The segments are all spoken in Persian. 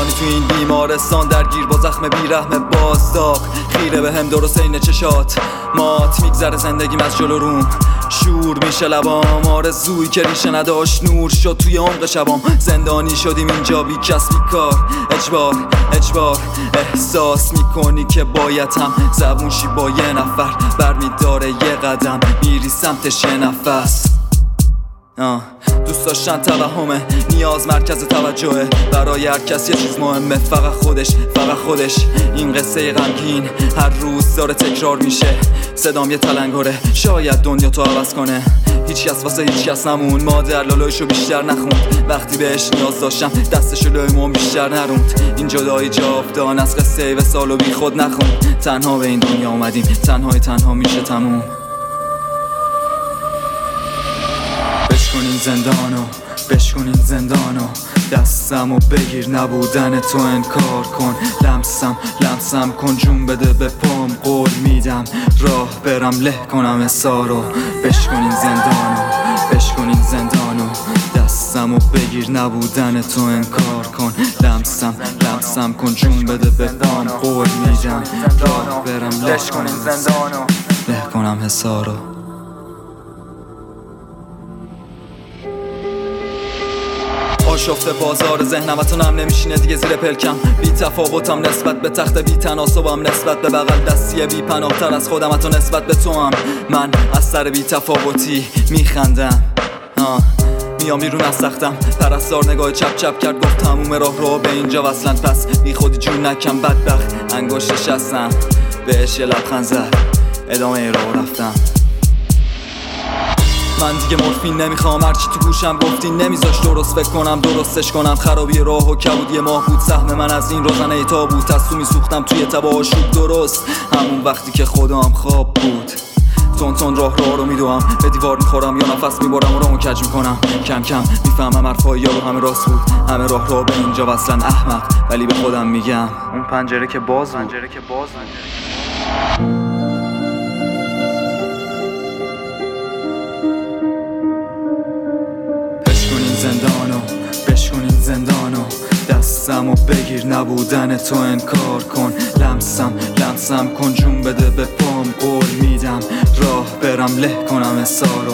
زندانی تو این بیمارستان، درگیر با زخم بیرحم بازداغ. خیره به هم درست این چشات، مات میگذره زندگیم از جلو روم. شور میشه لبام، آرزویی که ریشه نداشت نور شد توی عمق شبام. زندانی شدیم اینجا بی کس بی کار، اجبار احساس میکنی که باید هم زبون شی با یه نفر. برمیداره یه قدم میری سمتش یه نفس. دوست داشتن توهمه، نیاز مرکز توجهه. برای هر کس یه چیز مهمه، فقط خودش. این قصه غمگین هر روز داره تکرار میشه. صدام یه تلنگره، شاید دنیا تو عوض کنه. هیچ کس واسه هیچ کس نمون، مادر لالایشو بیشتر نخوند. وقتی بهش نیاز داشتم دستشو لای موم بیشتر نروند. این جدایی جاودان از قصه وصال و بی خود نخون. تنها به این دنیا اومدیم، تنها میشه تموم. بشکن این زندانو دستمو بگیر، نبودن تو انکار کن. لمسم کن، جون بده به پام، قول میدم راه برم له کنم حسارو. بشکن این زندانو دستمو بگیر، نبودن تو انکار کن. لمسم کن، جون بده به پام، قول میدم راه برم له کنم حسارو. آشفته بازار ذهنم و تونم نمیشینه دیگه زیر پلکم. بی تفاوتم نسبت به تخت، بی تناسبم نسبت به بغل دستی، بی پناه‌تر از خودم تو نسبت به تو هم. من از سر بی تفاوتی میخندم، میام بیرون از سختم. پرستار نگاه چپ کرد، گفت تموم راه رو به اینجا وصلن. پس بی خودی جون نکم بدبخت، انگشتش هستم بهش یه لبخند زد، ادامه راه رفتم. من دیگه مورفین نمیخوام، هرچی تو گوشم گفتی نمیذاش درست فکر کنم، درستش کنم. خرابی راه و کبود یه ماه بود، سهم من از این روزنه تا بود. از تو میسوختم توی تبا و شود، درست همون وقتی که خودم خواب بود. تون راه رو میدوام، به دیوار میخورم یا نفس میبرم و راهو کج میکنم. کم میفهمم حرفای یارو همه راست بود، همه راه رو به اینجا وصلن. احمق ولی به خودم میگم اون پنجره که باز بود. بشکن این زندانو دستمو بگیر، نبودن تو انکار کن. لمسم کن، جون بده به پام، قول میدم راه برم له کنم حسارو.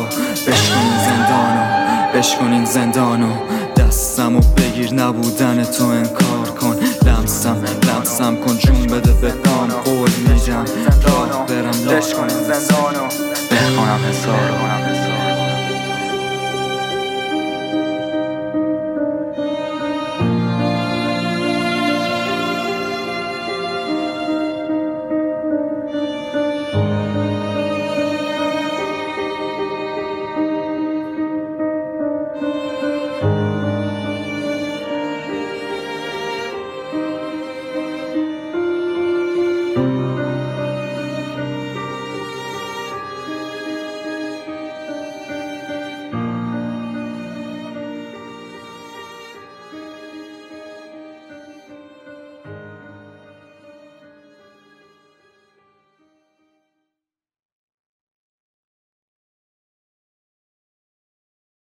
بشکن این زندانو دستمو بگیر، نبودن تو انکار کن. لمسم کن، جون بده به پام، قول میدم راه برم له کنم حسارو.